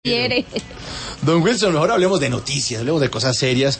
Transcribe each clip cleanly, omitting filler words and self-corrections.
quiere. Don Wilson, mejor hablemos de noticias, hablemos de cosas serias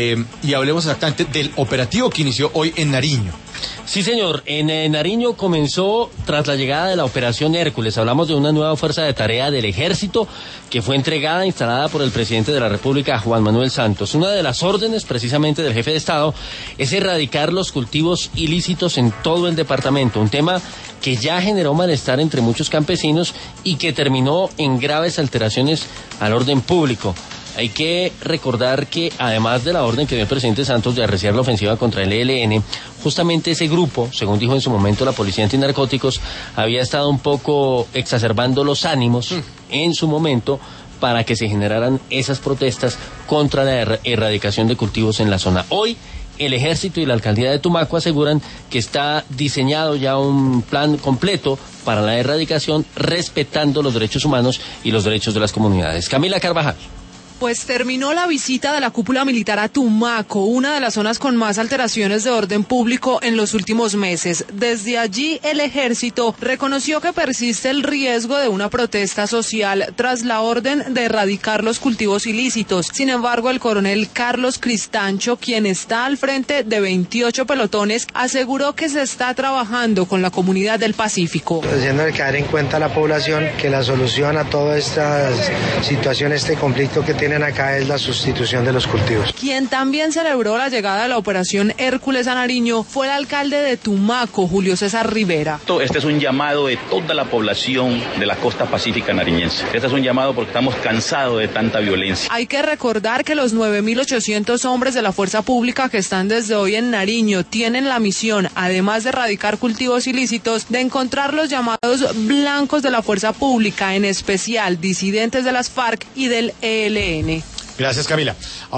y hablemos exactamente del operativo que inició hoy en Nariño. Sí, señor. En Nariño comenzó tras la llegada de la Operación Hércules. Hablamos de una nueva fuerza de tarea del Ejército que fue entregada, instalada por el presidente de la República, Juan Manuel Santos. Una de las órdenes, precisamente, del jefe de Estado es erradicar los cultivos ilícitos en todo el departamento. Un tema que ya generó malestar entre muchos campesinos y que terminó en graves alteraciones al orden público. Hay que recordar que, además de la orden que dio el presidente Santos de arreciar la ofensiva contra el ELN, justamente ese grupo, según dijo en su momento la Policía Antinarcóticos, había estado un poco exacerbando los ánimos en su momento para que se generaran esas protestas contra la erradicación de cultivos en la zona. Hoy, el Ejército y la Alcaldía de Tumaco aseguran que está diseñado ya un plan completo para la erradicación, respetando los derechos humanos y los derechos de las comunidades. Camila Carvajal. Pues terminó la visita de la cúpula militar a Tumaco, una de las zonas con más alteraciones de orden público en los últimos meses. Desde allí, el Ejército reconoció que persiste el riesgo de una protesta social tras la orden de erradicar los cultivos ilícitos. Sin embargo, el coronel Carlos Cristancho, quien está al frente de 28 pelotones, aseguró que se está trabajando con la comunidad del Pacífico. Haciéndole caer en cuenta a la población que la solución a toda esta situación, este conflicto que tienen acá, es la sustitución de los cultivos. Quien también celebró la llegada de la Operación Hércules a Nariño fue el alcalde de Tumaco, Julio César Rivera. Este es un llamado de toda la población de la costa pacífica nariñense. Este es un llamado porque estamos cansados de tanta violencia. Hay que recordar que los 9.800 hombres de la fuerza pública que están desde hoy en Nariño tienen la misión, además de erradicar cultivos ilícitos, de encontrar los llamados blancos de la fuerza pública, en especial disidentes de las FARC y del ELN. Gracias, Camila.